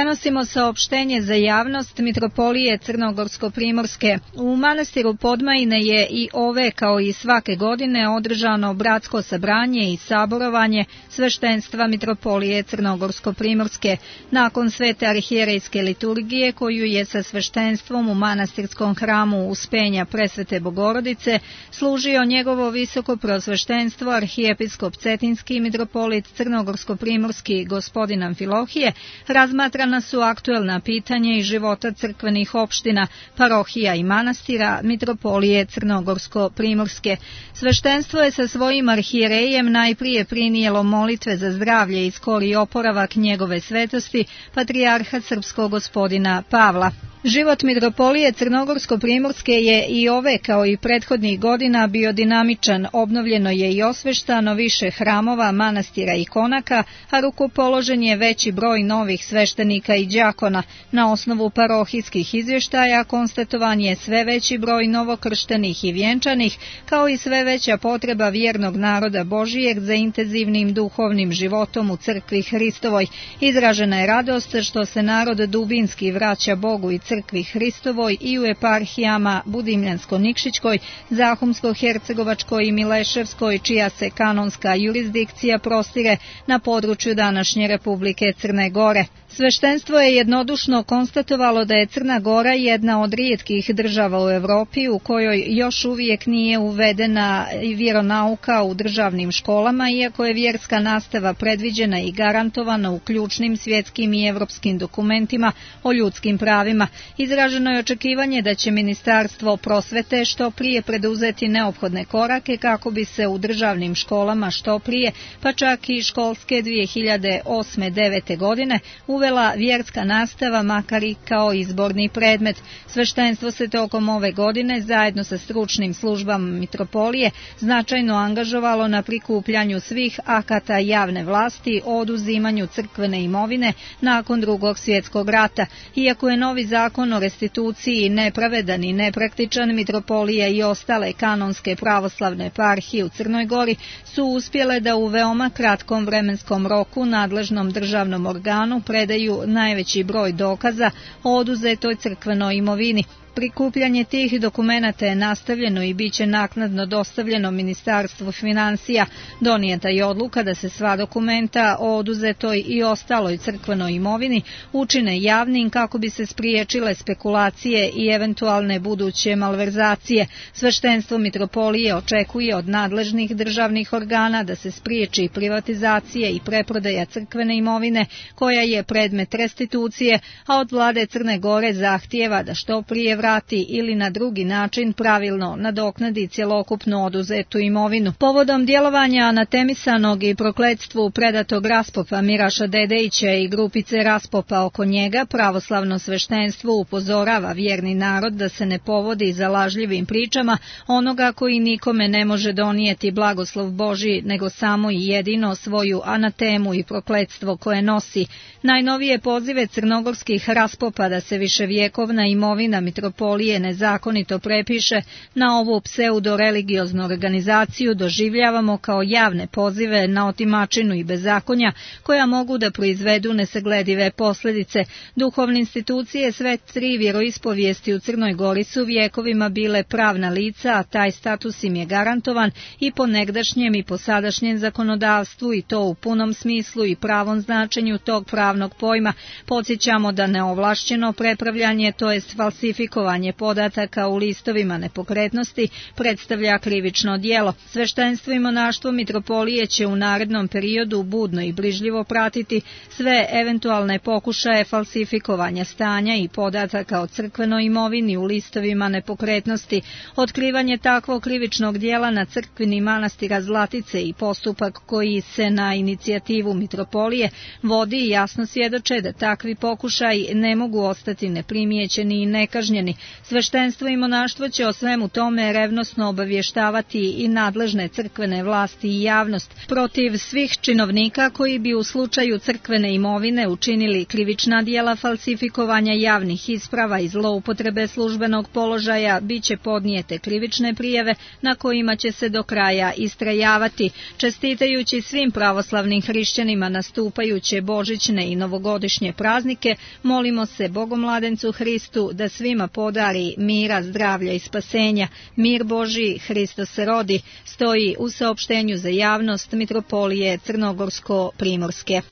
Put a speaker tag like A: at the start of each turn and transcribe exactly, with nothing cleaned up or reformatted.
A: Prenosimo saopštenje za javnost Mitropolije Crnogorsko-primorske. U manastiru Podmajine je i ove, kao i svake godine, održano bratsko sabranje i saborovanje sveštenstva Mitropolije Crnogorsko-primorske. Nakon svete arhijerejske liturgije, koju je sa sveštenstvom u manastirskom hramu Uspenja Presvete Bogorodice služio njegovo visoko prosveštenstvo arhijepiskop Cetinski mitropolit Crnogorsko-primorski gospodin Amfilohije, razmatrana su aktuelna pitanja iz života crkvenih opština, parohija i manastira Mitropolije Crnogorsko-primorske. Sveštenstvo je sa svojim arhijerejem najprije prinijelo molitve za zdravlje i skori oporavak njegove svetosti, patrijarha srpskog gospodina Pavla. Život Mitropolije Crnogorsko-primorske je i ove, kao i prethodnih godina, bio dinamičan. Obnovljeno je i osveštano više hramova, manastira i konaka, a rukopoložen je veći broj novih sveštenika i đakona. Na osnovu parohijskih izvještaja konstatovan je sve veći broj novokrštenih i vjenčanih, kao i sve veća potreba vjernog naroda Božijeg za intenzivnim duhovnim životom u crkvi Hristovoj. Izražena je radost što se narod dubinski vraća Bogu i crkvi Hristovoj i u eparhijama Budimljansko-Nikšićkoj, Zahumsko-Hercegovačkoj i Mileševskoj, čija se kanonska jurisdikcija prostire na području današnje Republike Crne Gore. Sveštenstvo je jednodušno konstatovalo da je Crna Gora jedna od rijetkih država u Evropi u kojoj još uvijek nije uvedena vjeronauka u državnim školama, iako je vjerska nastava predviđena i garantovana u ključnim svjetskim i evropskim dokumentima o ljudskim pravima. Izraženo je očekivanje da će Ministarstvo prosvete što prije preduzeti neophodne korake kako bi se u državnim školama što prije, pa čak i školske dvije hiljade osme devete godine, uvela vjerska nastava, makar i kao izborni predmet. Sveštenstvo se tokom ove godine zajedno sa stručnim službama Mitropolije značajno angažovalo na prikupljanju svih akata javne vlasti o oduzimanju crkvene imovine nakon Drugog svjetskog rata. Iako je novi zakon o restituciji nepravedan i nepraktičan, Mitropolija i ostale kanonske pravoslavne eparhije u Crnoj Gori su uspjele da u veoma kratkom vremenskom roku nadležnom državnom organu predaju najveći broj dokaza o oduzetoj crkvenoj imovini. Prikupljanje tih dokumenata je nastavljeno i bit će naknadno dostavljeno Ministarstvu financija. Donijeta je odluka da se sva dokumenta o oduzetoj i ostaloj crkvenoj imovini učine javnim kako bi se spriječile spekulacije i eventualne buduće malverzacije. Sveštenstvo Mitropolije očekuje od nadležnih državnih organa da se spriječi privatizacije i preprodaja crkvene imovine koja je predmet restitucije, a od vlade Crne Gore zahtijeva da što prije vrati ili na drugi način pravilno nadoknadi cjelokupnu oduzetu imovinu. Povodom djelovanja anatemisanog i prokletstvu predatog raspopa Miraša Dedejića i grupice raspopa oko njega, pravoslavno sveštenstvo upozorava vjerni narod da se ne povodi za lažljivim pričama onoga koji nikome ne može donijeti blagoslov Božji, nego samo i jedino svoju anatemu i prokletstvo koje nosi. Najnovije pozive crnogorskih raspopa da se viševjekovna imovina Mitropolije nezakonito prepiše na ovu pseudo-religioznu organizaciju doživljavamo kao javne pozive na otimačinu i bezakonja koja mogu da proizvedu nesagledive posljedice. Duhovne institucije sve tri vjeroispovijesti u Crnoj Gori su vjekovima bile pravna lica, a taj status im je garantovan i po negdašnjem i po sadašnjem zakonodavstvu, i to u punom smislu i pravom značenju tog pravnog pojma. Podsjećamo da neovlašćeno prepravljanje, to jest falsifikovanje podataka u listovima nepokretnosti, predstavlja krivično djelo. Sveštenstvo i monaštvo Mitropolije će u narednom periodu budno i brižljivo pratiti sve eventualne pokušaje falsifikovanja stanja i podataka o crkvenoj imovini u listovima nepokretnosti. Otkrivanje takvog krivičnog djela na crkvini manastira Zlatice i postupak koji se na inicijativu Mitropolije vodi jasno svjedoče da takvi pokušaji ne mogu ostati neprimijećeni i nekažnjeni. primljeni. Sveštenstvo i monaštvo će o svemu tome revnosno obavještavati i nadležne crkvene vlasti i javnost protiv svih činovnika koji bi u slučaju crkvene imovine učinili krivična djela falsifikovanja javnih isprava i zloupotrebe službenog položaja, biće podnijete krivične prijave na kojima će se do kraja istrajavati. Čestitajući svim pravoslavnim hrišćanima nastupajuće božićne i novogodišnje praznike, molimo se Bogomladencu Hristu da svima podari mira, zdravlja i spasenja. Mir Božji, Hristos se rodi, stoji u saopštenju za javnost Mitropolije Crnogorsko-Primorske.